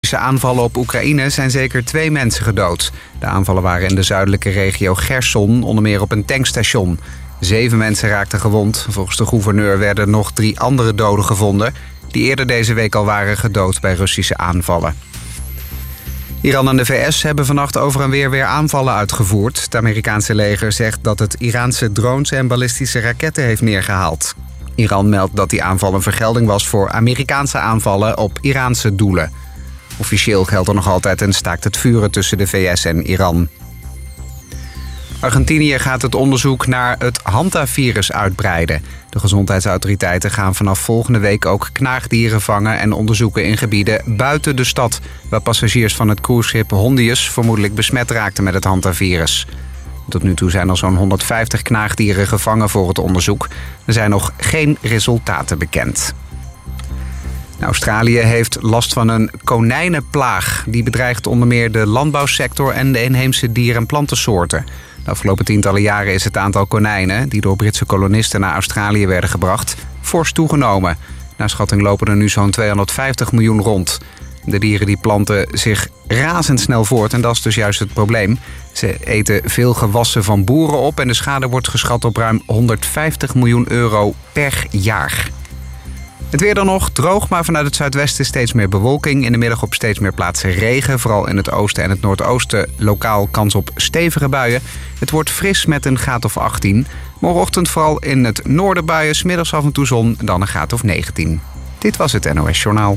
Aanvallen op Oekraïne zijn zeker 2 mensen gedood. De aanvallen waren in de zuidelijke regio Gerson, onder meer op een tankstation. 7 mensen raakten gewond. Volgens de gouverneur werden nog 3 andere doden gevonden, die eerder deze week al waren gedood bij Russische aanvallen. Iran en de VS hebben vannacht over en weer aanvallen uitgevoerd. Het Amerikaanse leger zegt dat het Iraanse drones en ballistische raketten heeft neergehaald. Iran meldt dat die aanval een vergelding was voor Amerikaanse aanvallen op Iraanse doelen. Officieel geldt er nog altijd een staakt het vuren tussen de VS en Iran. Argentinië gaat het onderzoek naar het hantavirus uitbreiden. De gezondheidsautoriteiten gaan vanaf volgende week ook knaagdieren vangen en onderzoeken in gebieden buiten de stad, waar passagiers van het cruiseschip Hondius vermoedelijk besmet raakten met het hantavirus. Tot nu toe zijn er zo'n 150 knaagdieren gevangen voor het onderzoek. Er zijn nog geen resultaten bekend. Australië heeft last van een konijnenplaag. Die bedreigt onder meer de landbouwsector en de inheemse dier- en plantensoorten. De afgelopen tientallen jaren is het aantal konijnen die door Britse kolonisten naar Australië werden gebracht fors toegenomen. Naar schatting lopen er nu zo'n 250 miljoen rond. De dieren die planten zich razendsnel voort en dat is dus juist het probleem. Ze eten veel gewassen van boeren op en de schade wordt geschat op ruim 150 miljoen euro per jaar. Het weer dan nog, droog, maar vanuit het zuidwesten steeds meer bewolking. In de middag op steeds meer plaatsen regen. Vooral in het oosten en het noordoosten lokaal kans op stevige buien. Het wordt fris met een graad of 18. Morgenochtend vooral in het noorden buien, 's middags af en toe zon, dan een graad of 19. Dit was het NOS Journaal.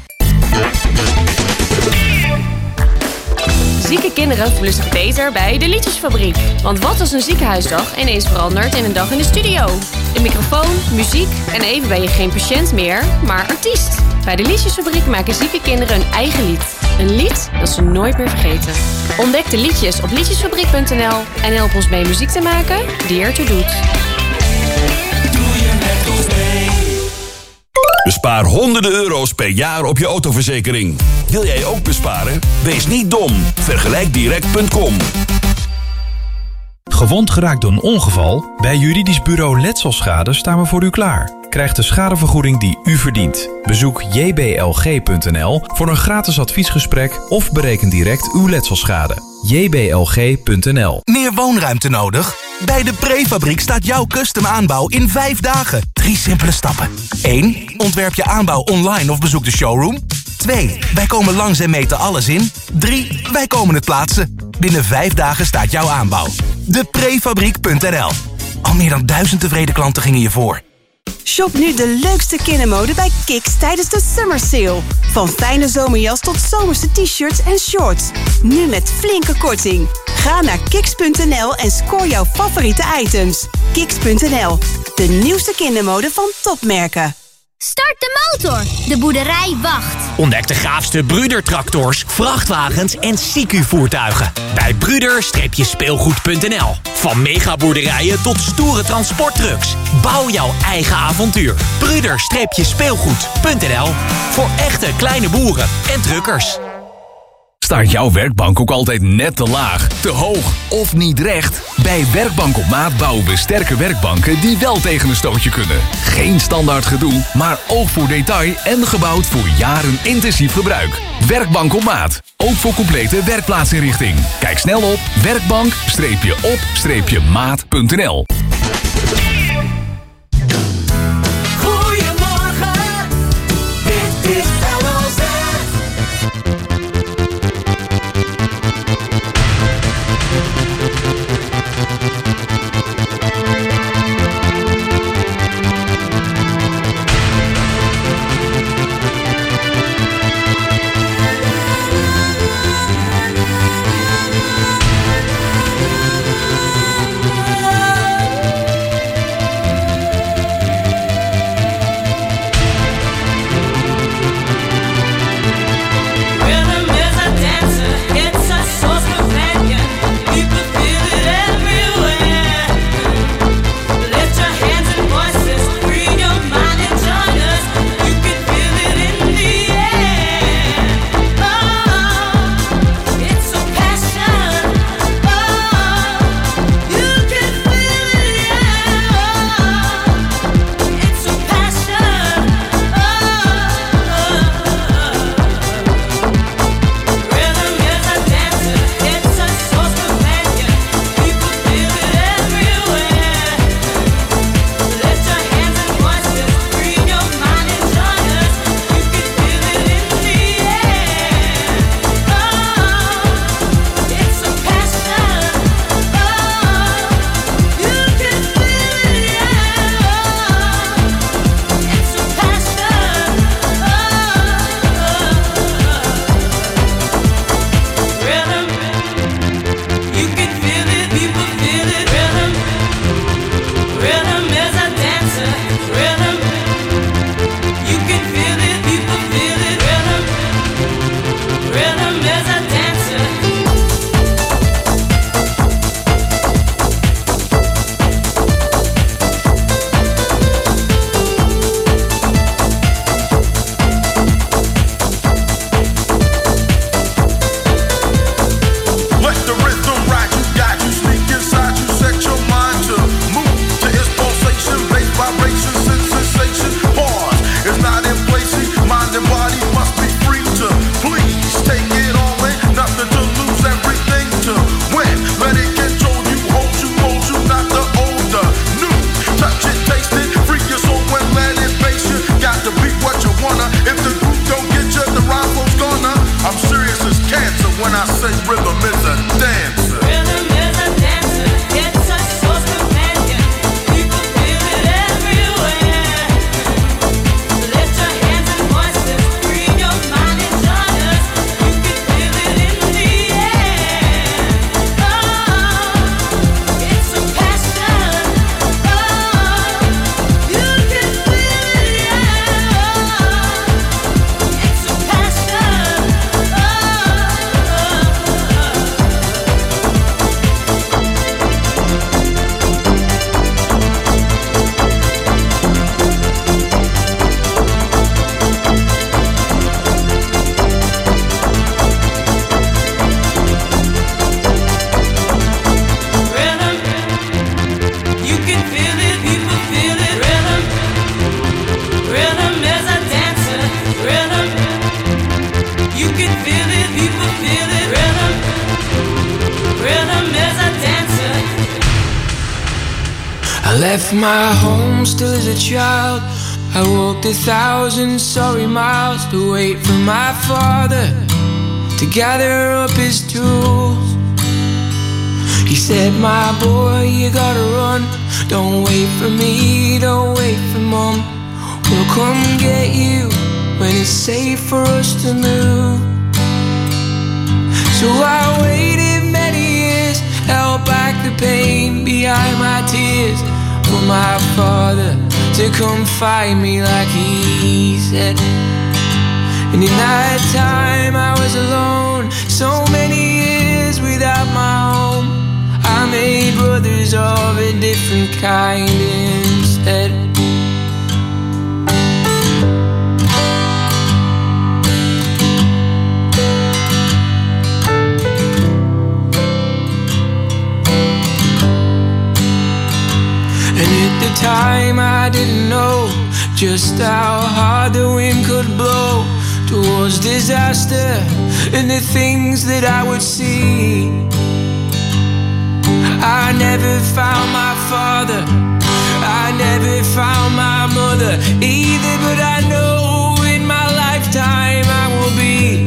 Zieke kinderen voelen zich beter bij de Liedjesfabriek. Want wat als een ziekenhuisdag ineens verandert in een dag in de studio? Een microfoon, muziek en even ben je geen patiënt meer, maar artiest. Bij de Liedjesfabriek maken zieke kinderen hun eigen lied. Een lied dat ze nooit meer vergeten. Ontdek de liedjes op liedjesfabriek.nl en help ons mee muziek te maken die ertoe doet. Doe je met ons mee? Bespaar honderden euro's per jaar op je autoverzekering. Wil jij ook besparen? Wees niet dom. Vergelijkdirect.com. Gewond geraakt door een ongeval? Bij Juridisch Bureau Letselschade staan we voor u klaar. Krijg de schadevergoeding die u verdient. Bezoek jblg.nl voor een gratis adviesgesprek of bereken direct uw letselschade. jblg.nl. Meer woonruimte nodig? Bij de Prefabriek staat jouw custom aanbouw in 5 dagen. 3 simpele stappen. 1. Ontwerp je aanbouw online of bezoek de showroom. 2. Wij komen langs en meten alles in. 3. Wij komen het plaatsen. Binnen 5 dagen staat jouw aanbouw. Deprefabriek.nl. Al meer dan 1000 tevreden klanten gingen je voor. Shop nu de leukste kindermode bij Kiks tijdens de Summer Sale. Van fijne zomerjas tot zomerse t-shirts en shorts. Nu met flinke korting. Ga naar kiks.nl en scoor jouw favoriete items. Kiks.nl, de nieuwste kindermode van topmerken. Start de motor. De boerderij wacht. Ontdek de gaafste Brüder-tractors, vrachtwagens en CQ-voertuigen. Bij Brüder-speelgoed.nl. Van megaboerderijen tot stoere transporttrucks. Bouw jouw eigen avontuur. Brüder-speelgoed.nl. Voor echte kleine boeren en truckers. Staat jouw werkbank ook altijd net te laag, te hoog of niet recht? Bij Werkbank op Maat bouwen we sterke werkbanken die wel tegen een stootje kunnen. Geen standaard gedoe, maar oog voor detail en gebouwd voor jaren intensief gebruik. Werkbank op Maat, ook voor complete werkplaatsinrichting. Kijk snel op werkbank-op-maat.nl. Goedemorgen, dit is LOZ. feel it, people feel it. Rhythm, rhythm is a dancer. I left my home still as a child. I walked 1,000 sorry miles to wait for my father to gather up his tools. He said, my boy, you gotta run. Don't wait for me, don't wait for mom. We'll come get you when it's safe for us to move. So I waited many years, held back the pain behind my tears, for my father to come find me like he said. And in that time I was alone, so many years without my home. I made brothers of a different kind instead. And at the time I didn't know just how hard the wind could blow towards disaster and the things that I would see. I never found my father, I never found my mother either, but I know in my lifetime I will be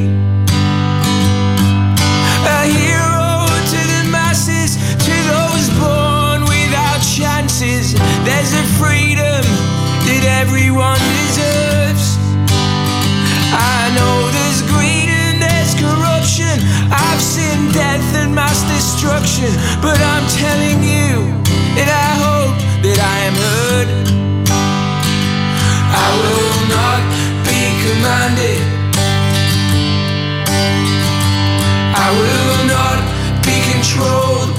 a hero to the masses, to those born without chances. There's a freedom that everyone deserves. I know there's greed and there's corruption, I've seen death and mass destruction, but I'm telling you, and I hope that I am heard. I will not be commanded, I will not be controlled,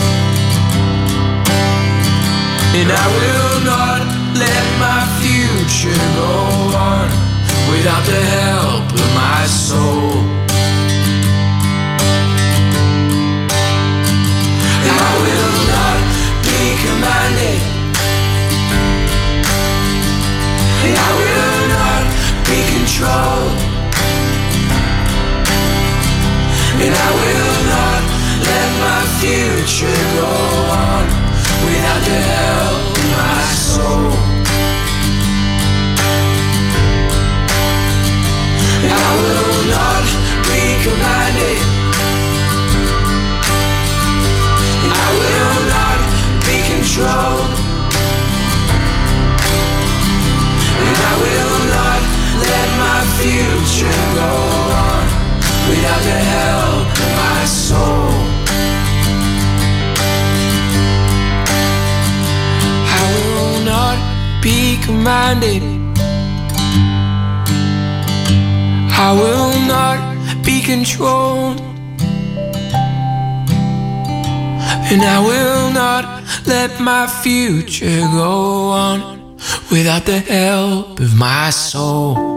and I will not let my future go on without the help of my soul. And I will not be commanded, and I will not be controlled, and I will not let my future go on without the help of my soul. I will not be commanded, I will not be controlled, and I will not let my future go on without the help of my soul. I will not be commanded, I will not be controlled, and I will not let my future go on without the help of my soul.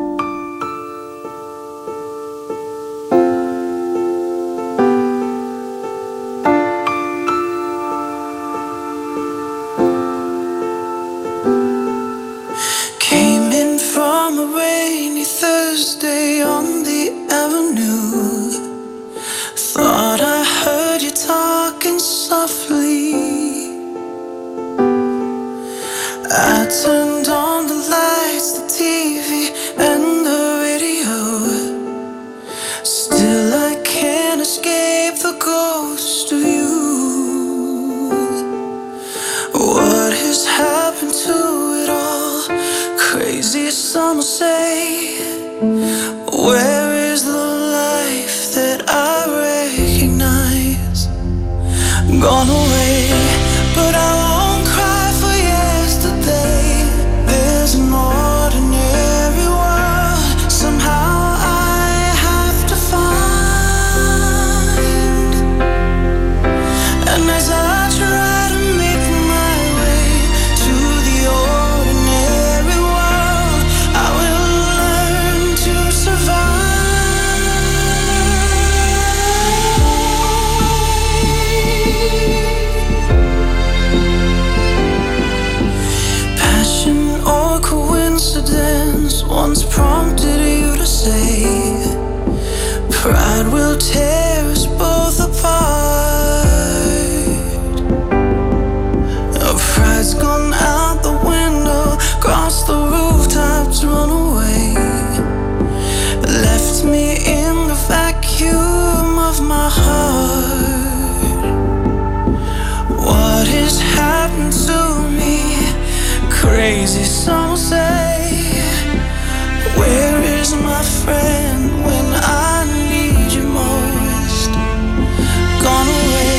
Pride will tear us both apart. Pride's gone out the window, crossed the rooftops, run away. Left me in the vacuum of my heart. What has happened to me? Crazy some say. Where is my friend when I need you most? Gone away.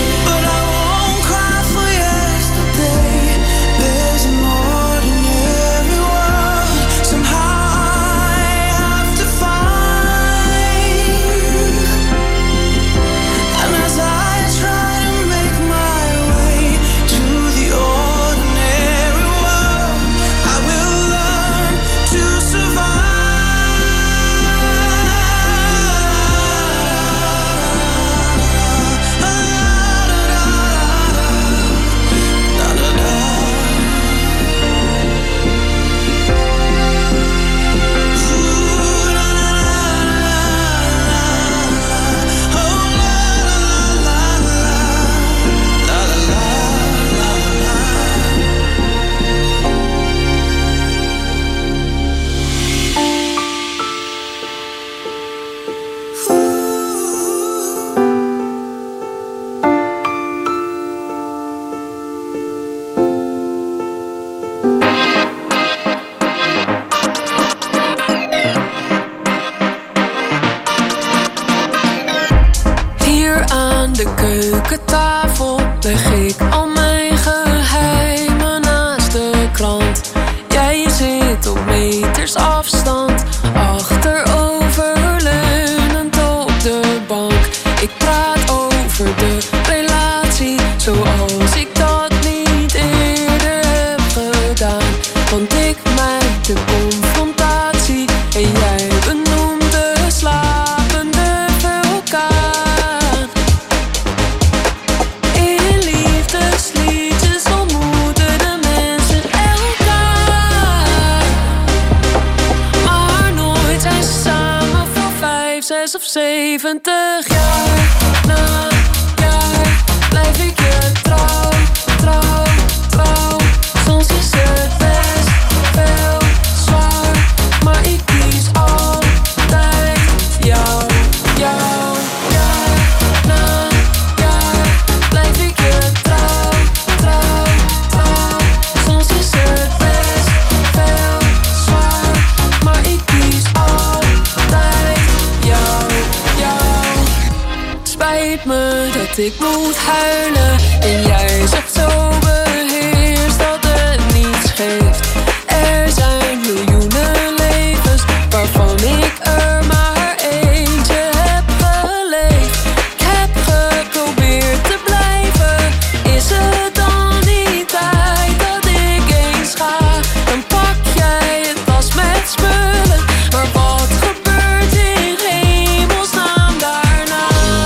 de keukentafel leg ik al mijn geheimen naast de krant. Jij zit op meters afstand, achteroverleunend op de bank. Ik praat over de relatie zoals ik dat niet eerder heb gedaan. Want ik merk de confrontatie en jij benoemt de slapende vulkaan. In liefdesliedjes ontmoeten de mensen elkaar, maar nooit zijn ze samen voor 5, 6 of 70 jaar. Na jaar blijf ik je trouw, trouw, trouw. Soms is het best wel zwaar, maar ik kies altijd jou, jou. Jaar na jaar blijf ik je trouw, trouw, trouw. Soms is het best wel zwaar, maar ik kies altijd jou, jou. Spijt me dat ik moet huilen en jij zegt zo beheerst dat het niets geeft. Er zijn miljoenen levens waarvan ik er maar eentje heb geleefd. Ik heb geprobeerd te blijven, is het dan niet tijd dat ik eens ga? Dan pak jij een tas met spullen, maar wat gebeurt in hemelsnaam daarna?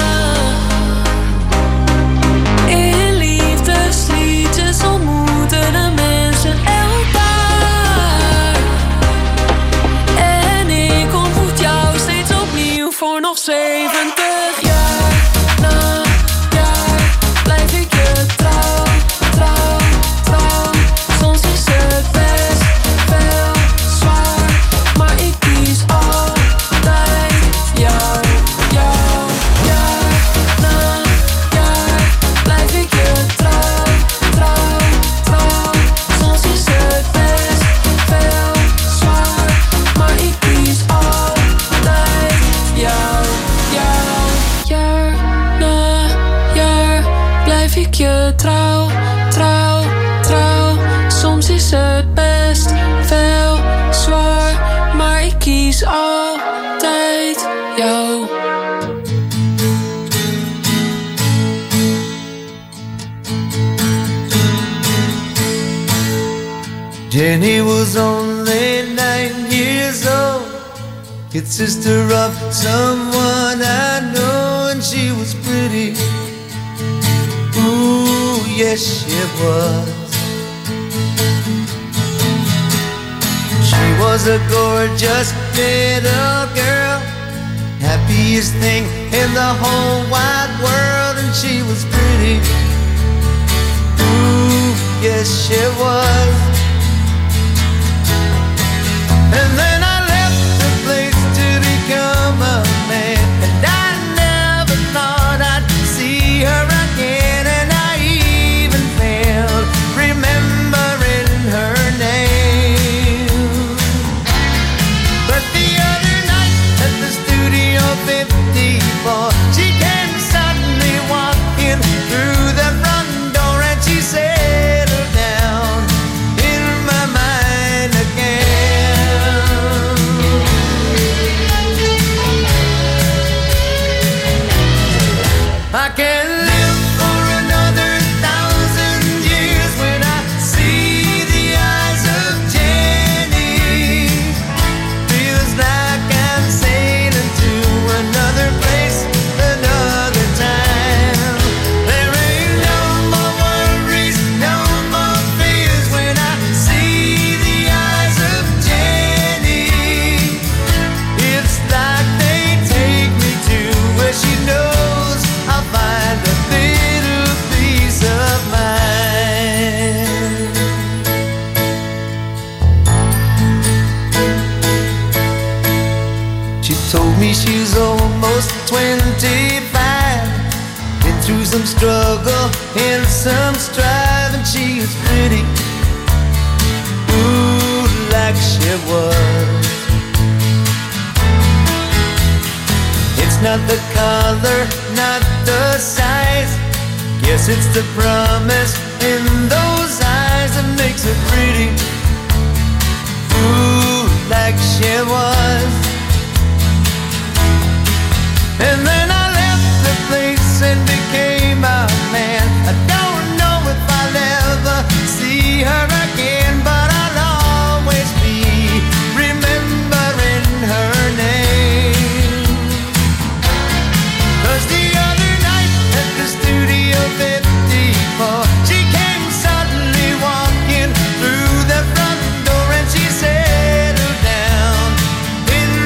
In liefdesliedjes ontmoeten de mensen elkaar, en ik ontmoet jou steeds opnieuw voor nog 70 jaar. Na jaar blijf ik je trouw, trouw, trouw. Soms is het best wel zwaar, maar ik kies altijd jou, jou. Jaar na jaar blijf ik je trouw, trouw, trouw. Soms is het best wel zwaar, maar ik kies altijd jou, jou. Jaar na jaar blijf ik je trouw, trouw, trouw. Soms is het best wel zwaar, maar ik kies altijd jou. Jenny was only 9 years old, kid sister of someone I know, and she was pretty. Ooh, yes she was. She was a gorgeous little girl, happiest thing in the whole wide world, and she was pretty. Ooh, yes, she was. And then I left the place to become a man, and I never thought I'd see her again, and I even failed remembering her name. But the other night at the Studio 54, she came suddenly walking through the front door, and she settled down in my mind again. I can live for another 1,000 years when I see the eyes of Jenny. Feels like I'm sailing to another place, another time. There ain't no more worries, no more fears when I see the eyes of Jenny. It's like they take me to where she knows I'll find a little peace of mind. She told me she's almost 25, been through some struggle and some strife, and she was pretty, ooh, like she was. It's not the color, not the size, guess it's the promise in those eyes that makes her pretty, ooh, like she was. And then I left the place and became a man. I don't know if I'll ever see her again, but I'll always be remembering her name. 'Cause the other night at the Studio 54, she came suddenly walking through the front door, and she settled down in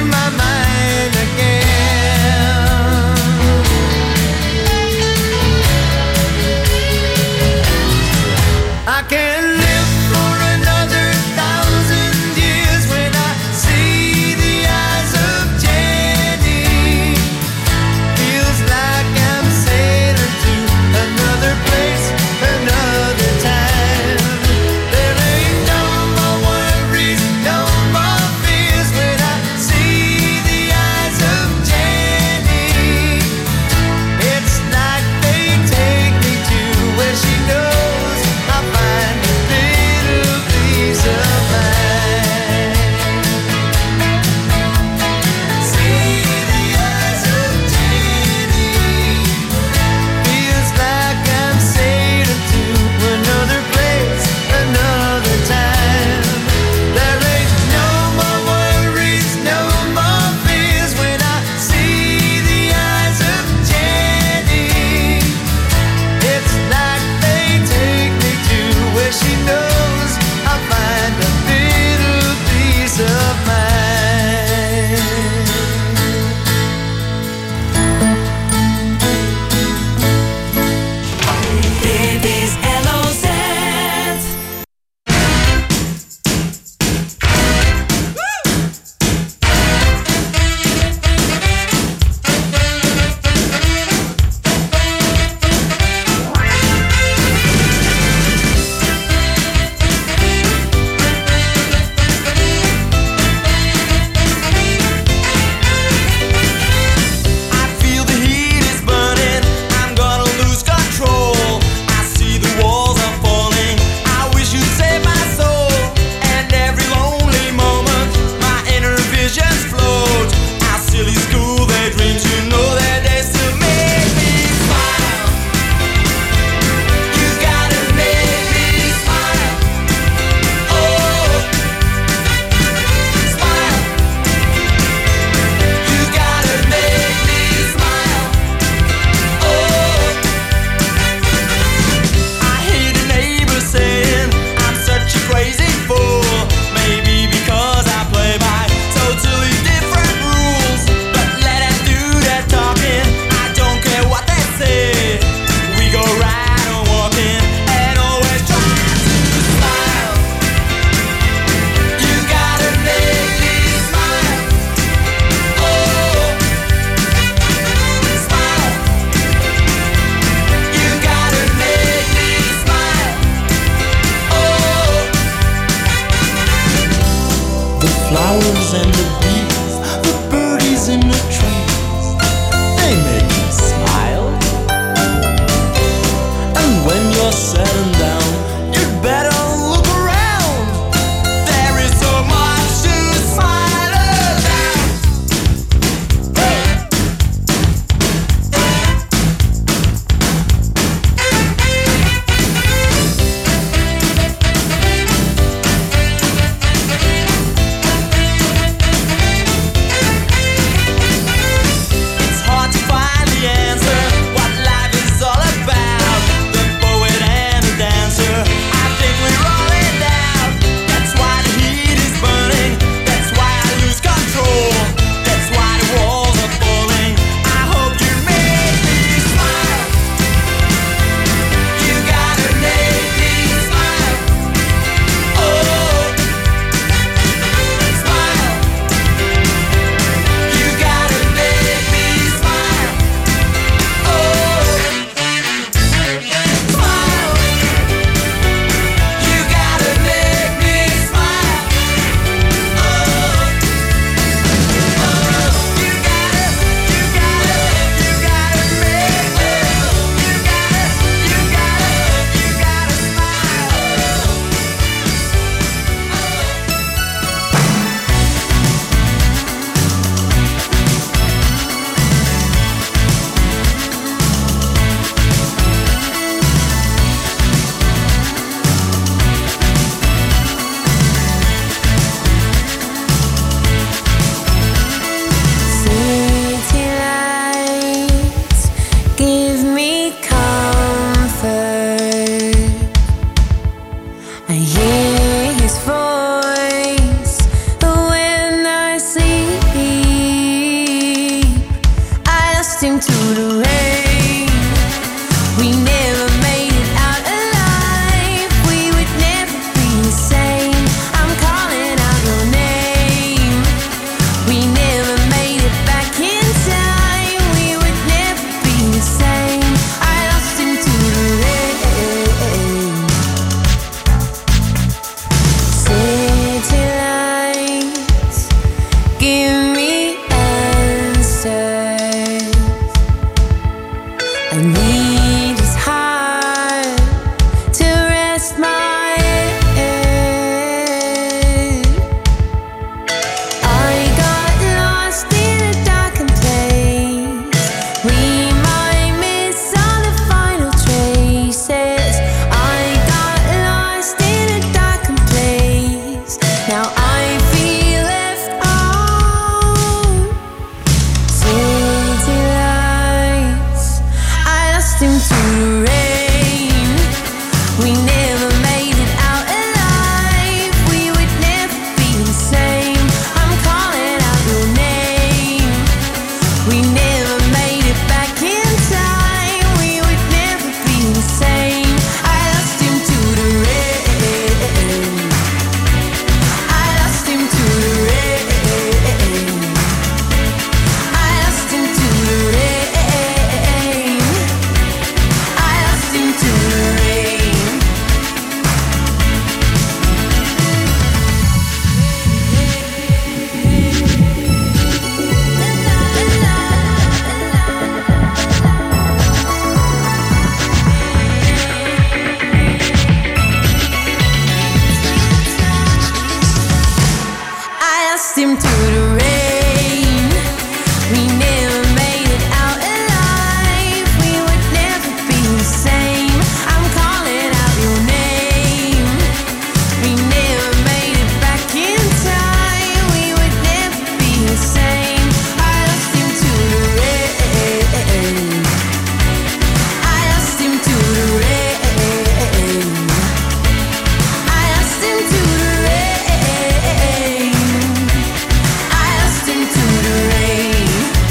the rain. We never made it out alive. We would never be the same. I'm calling out your name. We never made it back in time. We would never be the same. I lost into the rain. City lights give me answers. I need his heart to rest my head. I got lost in a darkened place. We might miss all the final traces. I got lost in a darkened place. Now I feel left out. City lights, I lost into the rain. We never made it out alive. We would never be the same. I'm calling out your name. We never made it back in time. We would never be the same. I lost into the rain. I lost into the rain. I lost into the rain. I lost into the rain. I lost him to the rain. We never made it out alive. We would never be the same. I'm calling out your name. We never made it back in time. We would never be the same. I lost him to the rain. I lost him to the rain. I lost him to the rain. I lost him to the rain.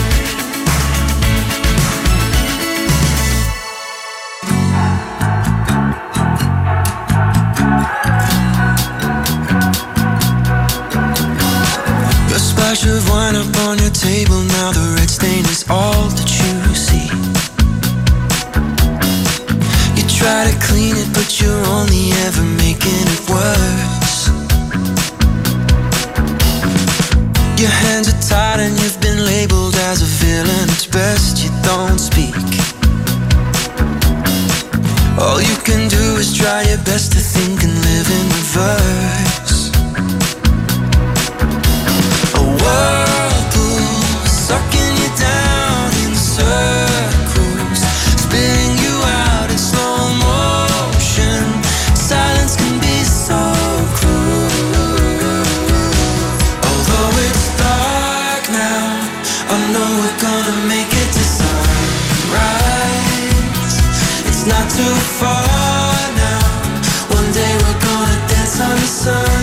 A splash of wine upon your table. Now the red stain is all that you see. You try to clean it, but you're only ever making it worse. Your hands are tied and you've been labeled as a villain. It's best you don't speak. All you can do is try your best to think and live in reverse. A whirlpool sucking you down in circles, spitting you out in slow motion. Silence can be so cruel. Although it's dark now, I know we're gonna make it to sunrise. It's not too far now. One day we're gonna dance on the sun.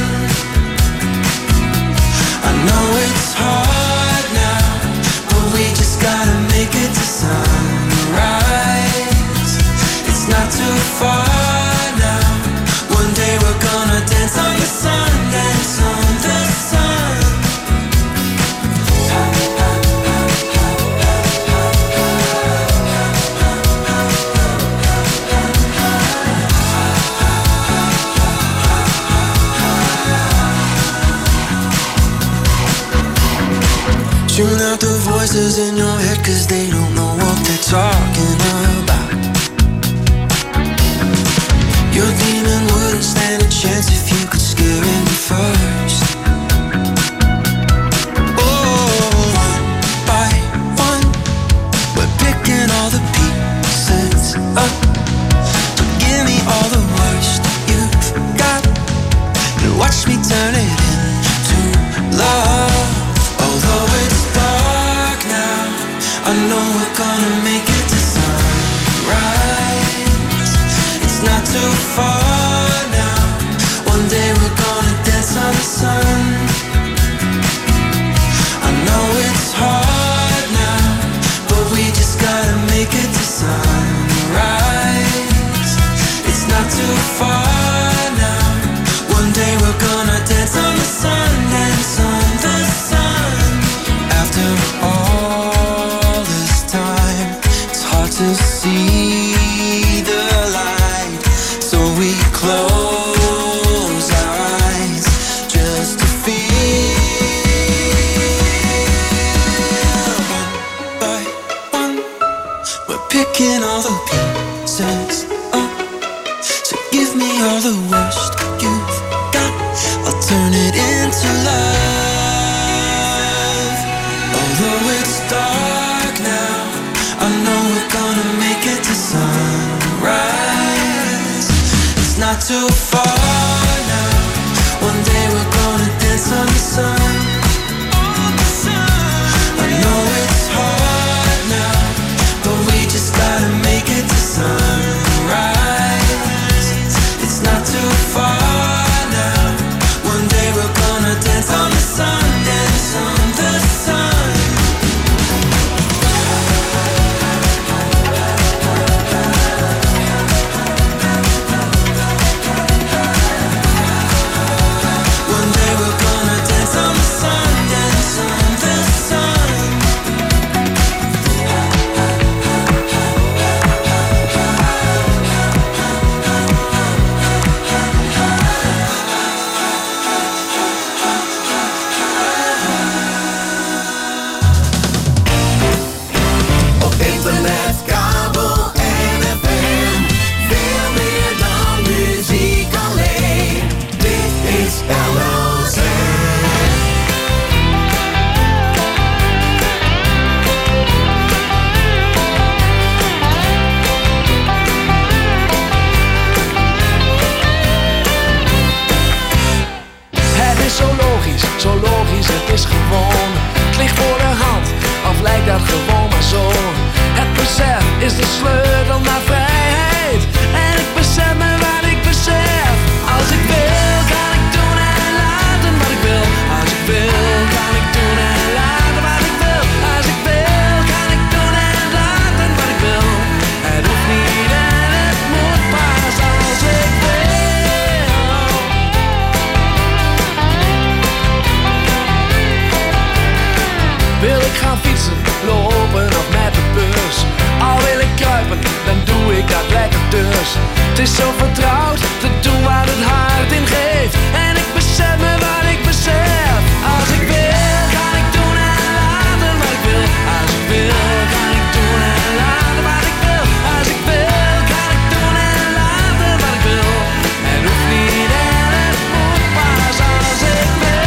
I know it's hard now, but we just gotta make it to sunrise. It's not too far now. One day we're gonna dance on the sun, dance on the sun. Tune out the voices in your head, 'cause they don't know what they're talking about. Your demon wouldn't stand a chance if you could scare him first. Oh, one by one, we're picking all the pieces up. So give me all the worst you've got and watch me turn it into love. Although it's dark now, I know we're We're picking all the pieces up. So give me all the worst you've got. I'll turn it into love. Although it's dark now, I know we're gonna make it to sunrise. It's not too far now. One day we're gonna dance on the sun. I know it's hard now, but we just gotta make it to sunrise. It's not too far now. One day we're gonna dance on the sun, dance on the sun. One day we're gonna dance on the sun, dance on the sun. Op internet, kabel en FM. Veel meer dan muziek alleen. Dit is LOZ. Het is zo logisch, het is gewoon. Het ligt voor de hand, of lijkt dat gewoon maar zo. Het besef is de sleutel naar vrijheid. En ik besef me wat ik besef. Als ik wil, kan ik doen en laten wat ik wil. Als ik wil, kan ik doen en laten wat ik wil. Als ik wil, kan ik doen en laten wat ik wil. Het hoeft niet en het moet pas als ik wil. Wil ik gaan fietsen, lopen of met de bus? Al wil ik kruipen, dan doe ik dat lekker dus. Het is zo vertrouwd, te doen wat het hart in geeft. En ik besef me wat ik besef. Als ik wil, kan ik doen en laten wat ik wil. Als ik wil, kan ik doen en laten wat ik wil. Als ik wil, kan ik doen en laten wat ik wil. Het hoeft niet en het moet pas als ik wil.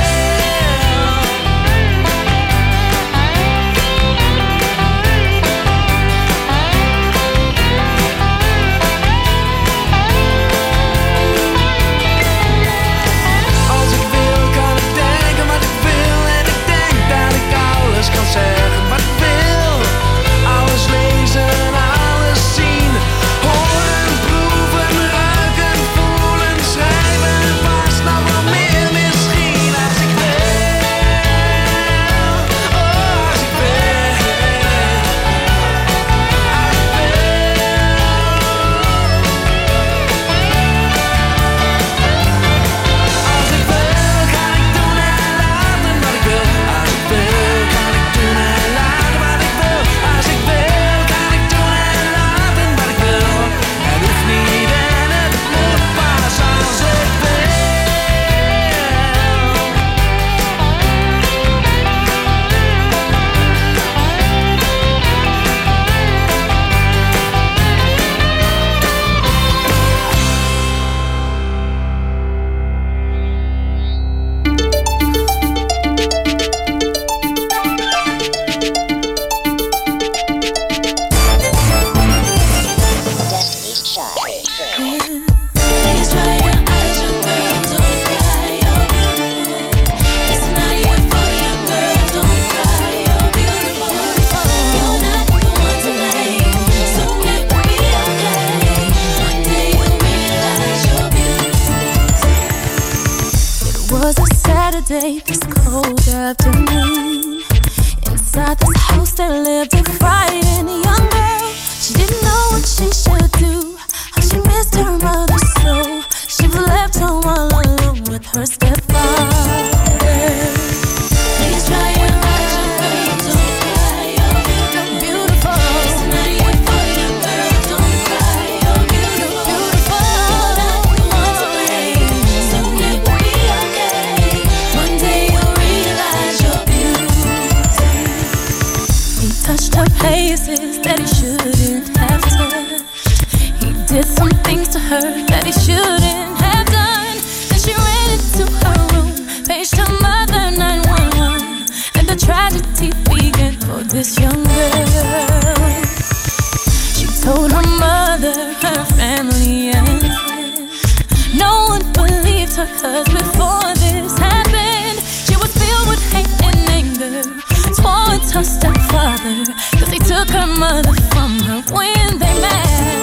things to her that he shouldn't have done. Then she ran into her room, paged her mother 911, and the tragedy began for this young girl. She told her mother, her family, and friends. No one believed her, 'cause before this happened, she was filled with hate and anger towards her stepfather, 'cause he took her mother from her when they married.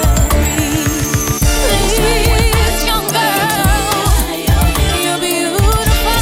This young girl, you're beautiful.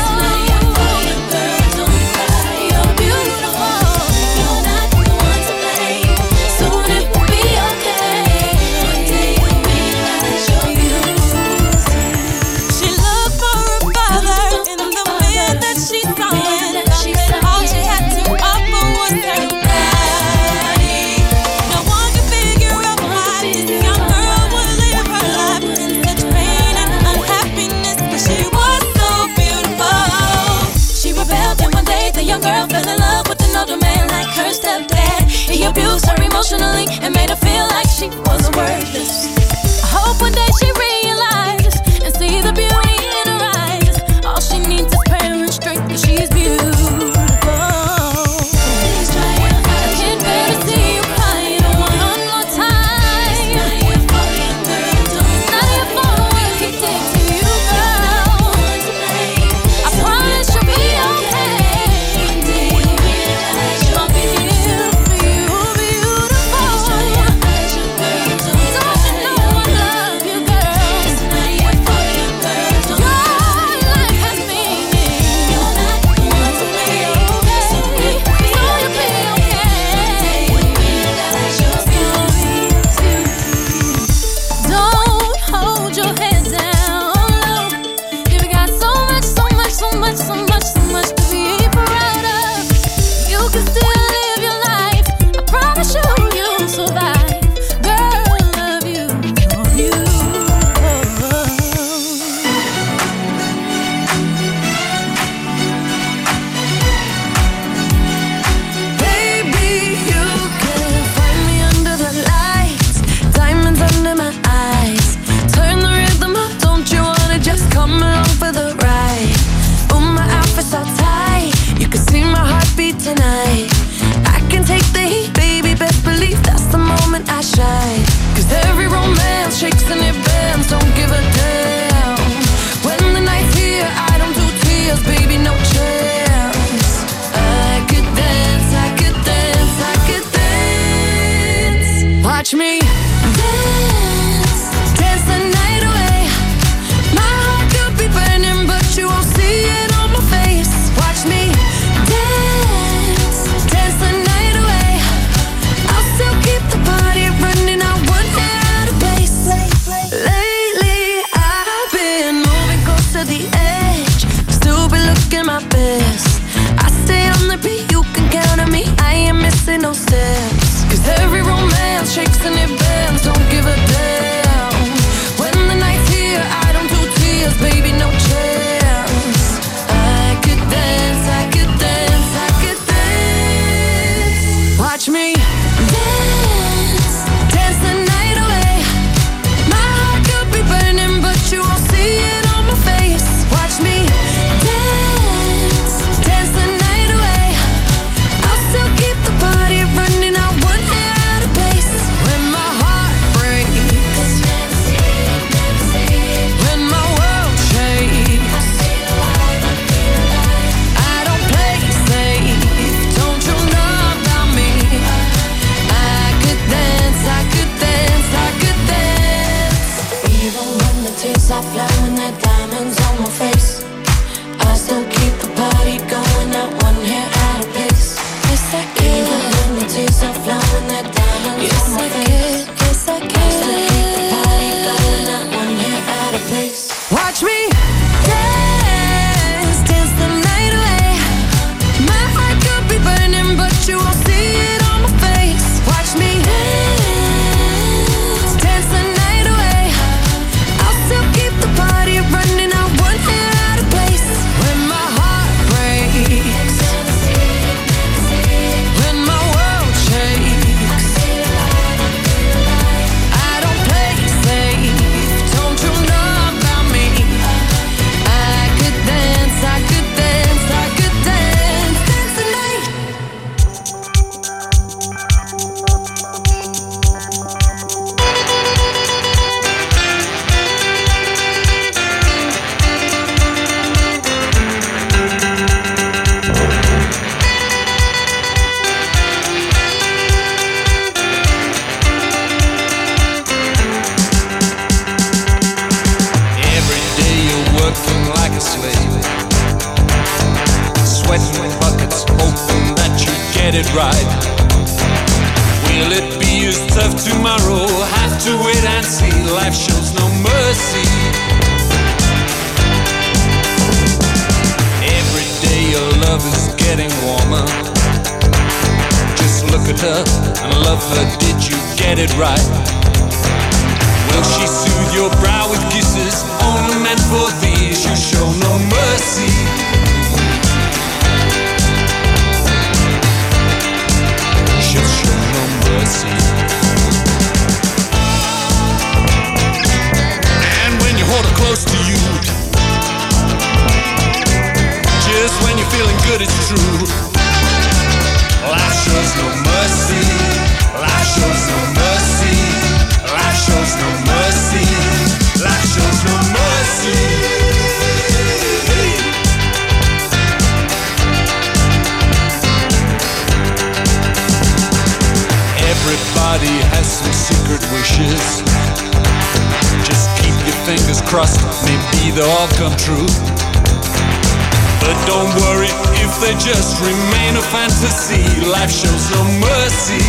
You're beautiful. You're not the one to blame. Soon it will be okay. One day you'll realize you're beautiful. She looked for her father in the man that she saw, and all she had to offer was her body. No one could figure out why this young girl would live her life in such pain and unhappiness, 'cause she was so beautiful. She rebelled, and one day the young girl fell in love with an older man like her stepdad. He abused her emotionally and made her feel like she was worthless. I hope one day she realizes and see the beauty in her eyes. All she needs is prayer and strength, 'cause she's beautiful. I can't bear to see you crying one more time. Not your fault what he did to you, girl. I promise you'll be okay. One day you'll realize you're beautiful. Don't you know I love you, girl? Your life has meaning. You're not the one to blame. So you'll be okay. Don't hold your head down low. You've got so much to be proud of. You can still live your life. I promise you'll survive. Girl, I love you. You're beautiful. Baby, you can find me under the lights, diamonds under my eyes. Turn the rhythm up, don't you wanna just come along for the ride? Oh, my outfit's all tight, you can see my heartbeat tonight. I can take the heat, baby, best believe that's the moment I shine. 'Cause every romance shakes and it bends, don't give a damn. When the night's here, I don't do tears, baby, no chance. I could dance, I could dance, I could dance. Watch me dance, dance the night away. My heart could be burning, but you won't see it on my face. Watch me dance, dance the night away. I'll still keep the party running, I won't get out of place. Lately, I've been moving close to the edge, still be looking my best. I stay on the beat, you can count on me, I ain't missing no steps. 'Cause every romance shakes and it bends, don't give a damn. get it right? Will it be as tough tomorrow? Have to wait and see. Life shows no mercy. Every day your love is getting warmer. Just look at her and love her. Did you get it right? Will she soothe your brow with kisses only meant for these? You show no mercy. She'll show no mercy. And when you hold her close to you, just when you're feeling good, it's true. Life shows no mercy. Life shows no mercy. Life shows no mercy. Life shows no mercy. Everybody has some secret wishes. Just keep your fingers crossed, maybe they'll all come true. But don't worry if they just remain a fantasy. Life shows no mercy.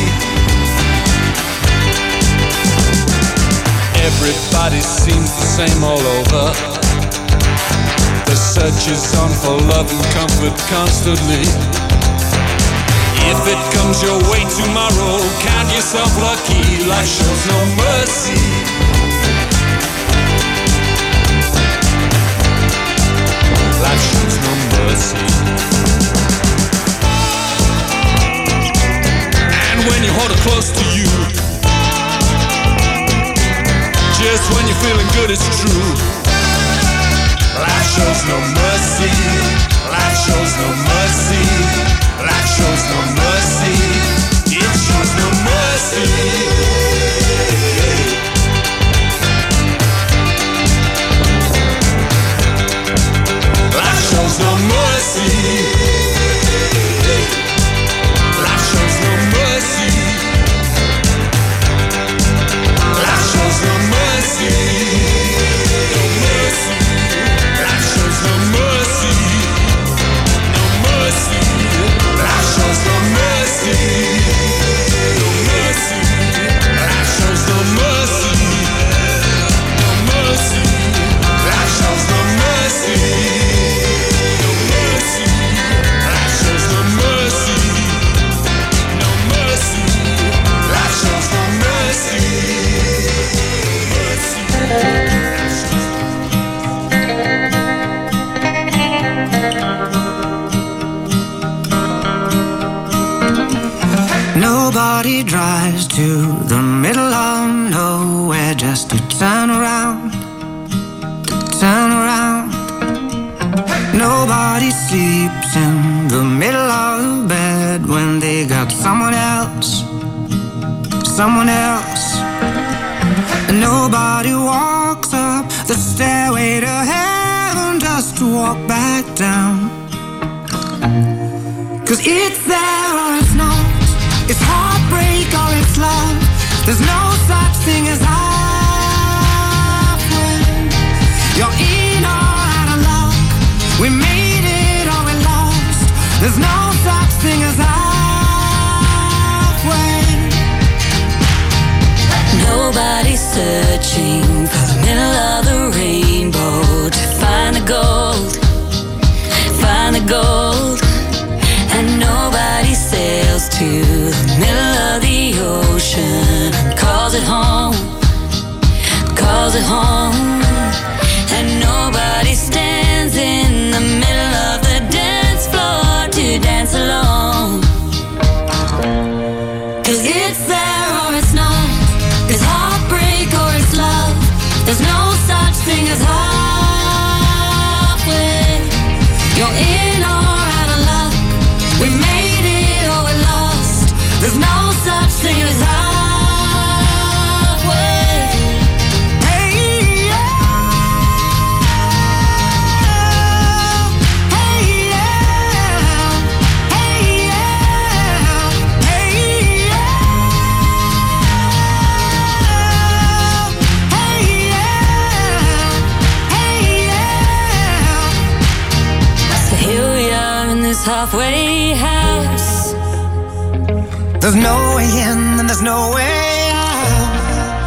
Everybody seems the same all over. The search is on for love and comfort constantly. If it comes your way tomorrow, count yourself lucky. Life shows no mercy. Life shows no mercy. And when you hold her close to you, just when you're feeling good, it's true. Life shows no mercy. Life shows no mercy. Life shows no mercy. It shows no mercy. Life shows no mercy. Life shows no mercy. Life shows no mercy. No mercy. Life shows no mercy. No mercy. Life shows no mercy. No mercy. Life shows no mercy. No mercy. Life shows no mercy. No mercy. Life shows no mercy. No mercy. Life shows no mercy. Nobody drives to the middle of nowhere just to turn around, Nobody sleeps in the middle of the bed when they got someone else. And nobody walks up the stairway to heaven just to walk back down. 'Cause it's there or it's not. It's heartbreak or it's love. There's no such thing as halfway. You're in or out of luck. We made it or we lost. There's no such thing as halfway. Nobody's searching for the middle of the rainbow to find the gold. And nobody sails to the middle of the ocean and calls it home. And nobody stands in the middle of the dance floor to dance alone. 'Cause it's there or it's not. It's heartbreak or it's love. There's no such thing as halfway. You're in or out of luck. We made it or we lost. There's no such thing as halfway. Hey, yeah. Hey, yeah. Hey, yeah. Hey, yeah. Hey, yeah. Hey, yeah. So here we are in this halfway house, There's no way in and there's no way out.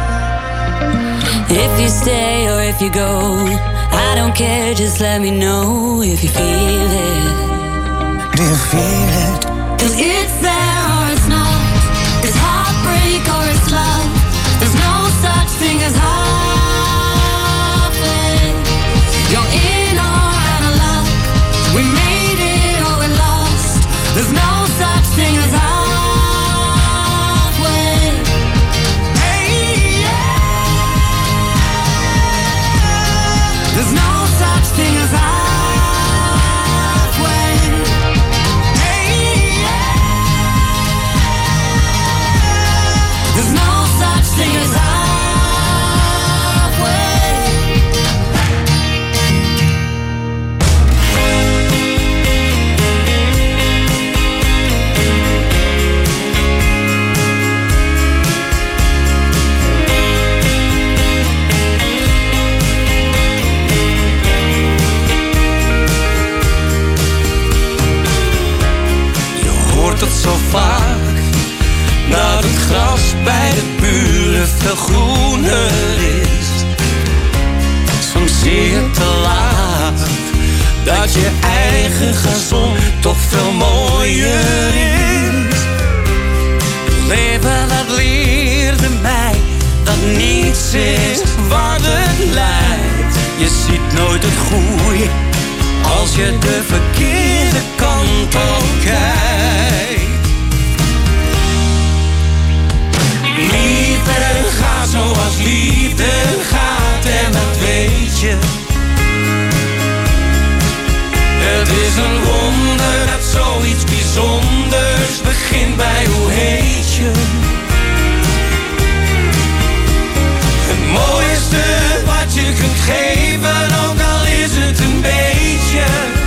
If you stay or if you go, I don't care, just let me know if you feel it. Do you feel it? 'Cause it's there or it's not. It's heartbreak or it's love. There's no such thing as halfway. You're in or out of luck. We made it or we lost. There's no such thing as halfway. Hey, yeah. There's no such thing as halfway. There's no such thing as halfway. Je hoort het zo vaak, dat het gras bij de buren veel groener is. Soms zie je te laat dat je eigen gazon toch veel mooier is. Leven dat leerde mij dat niets is wat het lijkt. Je ziet nooit het goede als je de verkeerde kant op kijkt. Liefde gaat zoals liefde gaat en dat weet je. Het is een wonder dat zoiets bijzonders begint bij hoe heet je. Het mooiste wat je kunt geven, ook al is het een beetje.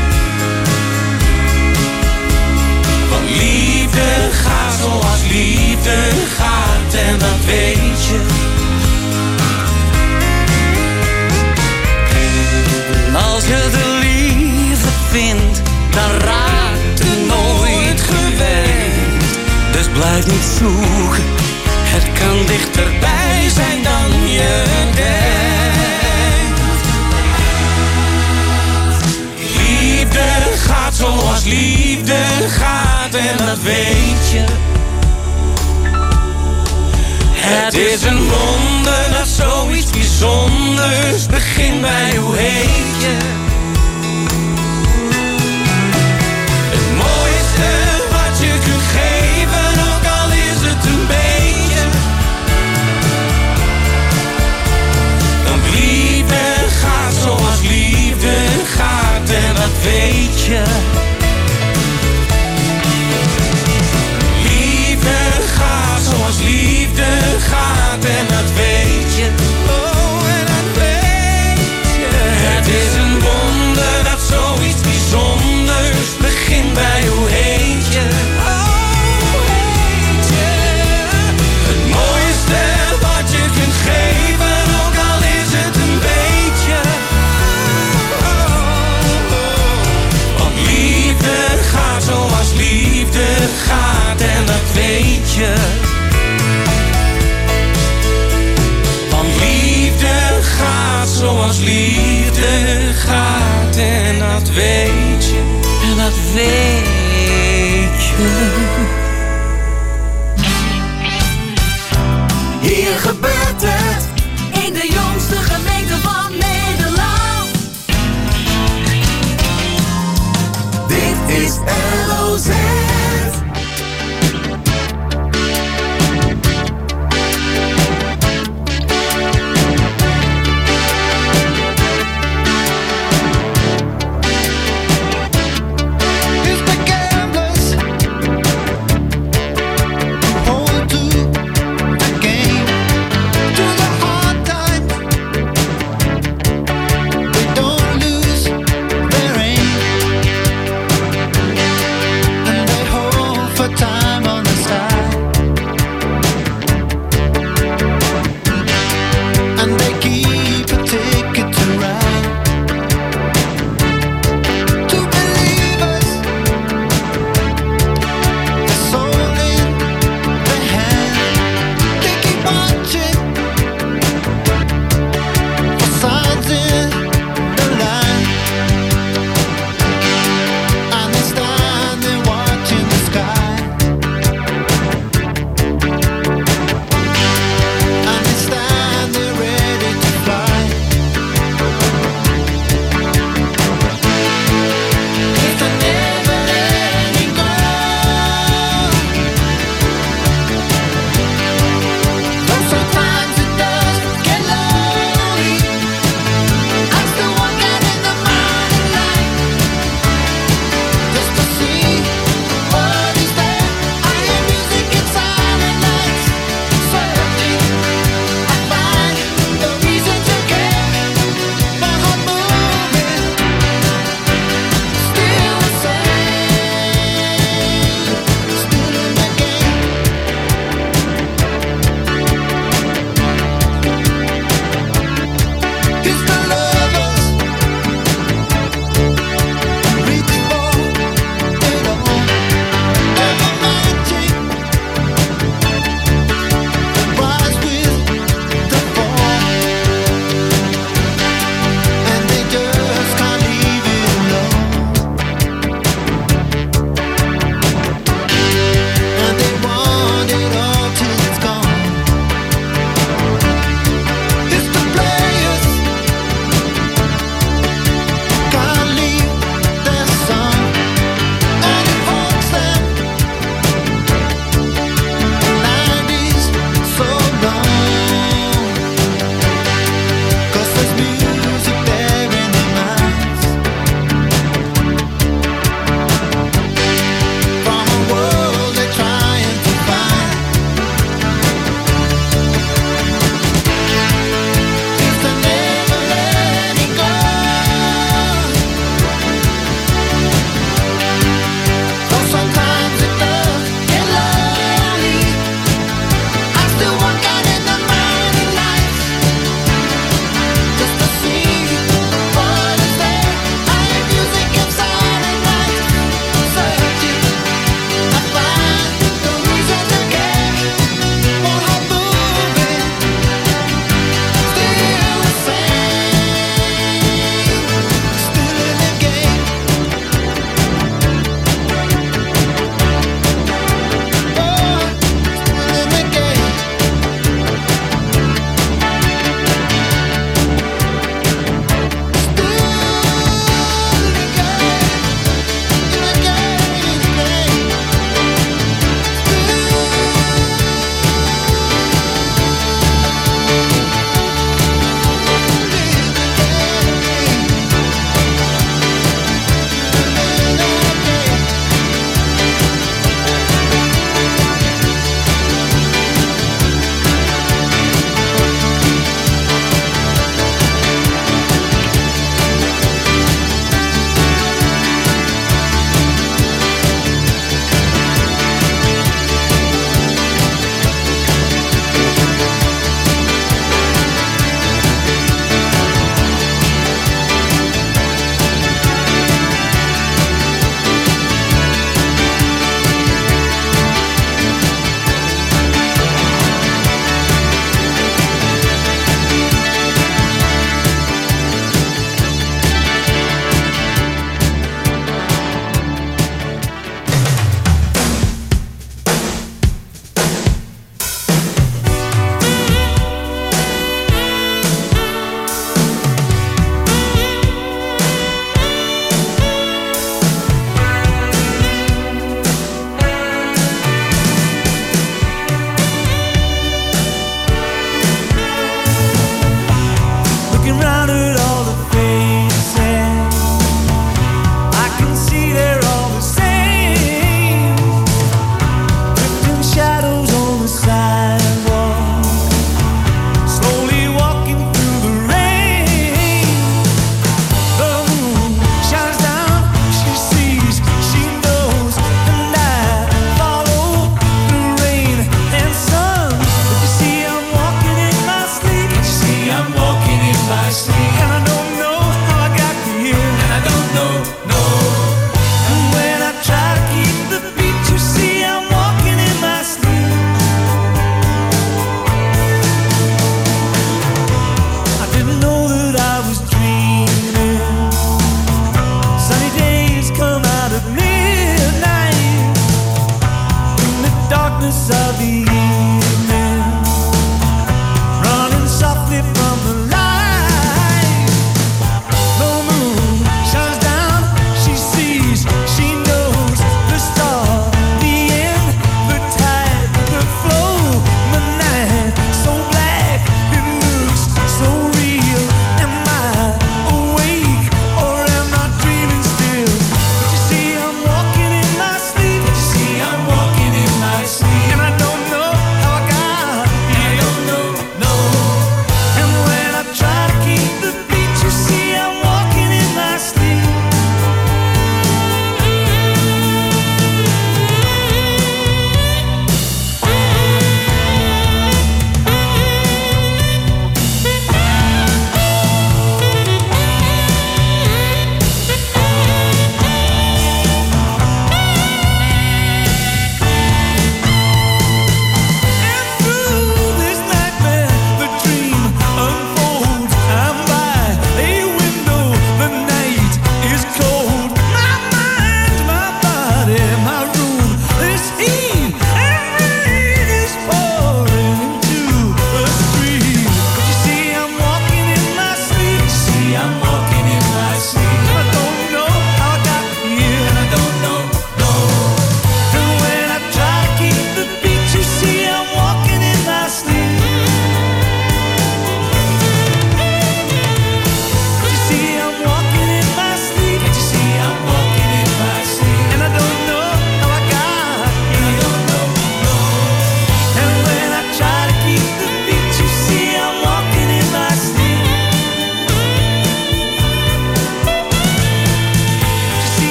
Want liefde gaat zoals liefde gaat en dat weet je. En als je de liefde vindt, dan raakt het nooit gewend. Dus blijf niet zoeken, het kan dichterbij zijn dan je denkt. Liefde gaat zoals liefde gaat en dat weet je. Het is een wonder dat zoiets bijzonders begint bij hoe heet je. Het mooiste wat je kunt geven, ook al is het een beetje. Want liefde gaat zoals liefde gaat en dat weet je. Zoals liefde gaat en dat weet je. Oh, en dat weet je. Het is een wonder dat zoiets bijzonders begint bij hoe heet je. Oh, hoe heet je. Het mooiste wat je kunt geven, ook al is het een beetje. Oh, oh, oh. Want liefde gaat zoals liefde gaat en dat weet je. Zoals liefde gaat en dat weet je, en dat weet je. Hier gebeurt het, in de jongste gemeente van Nederland. Dit is LOZ.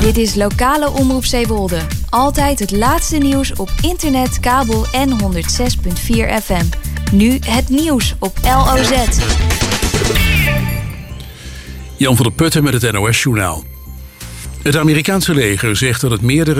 Dit is lokale omroep Zeewolde. Altijd het laatste nieuws op internet, kabel en 106.4 FM. Nu het nieuws op LOZ. Jan van der Putten met het NOS-journaal. Het Amerikaanse leger zegt dat het meerdere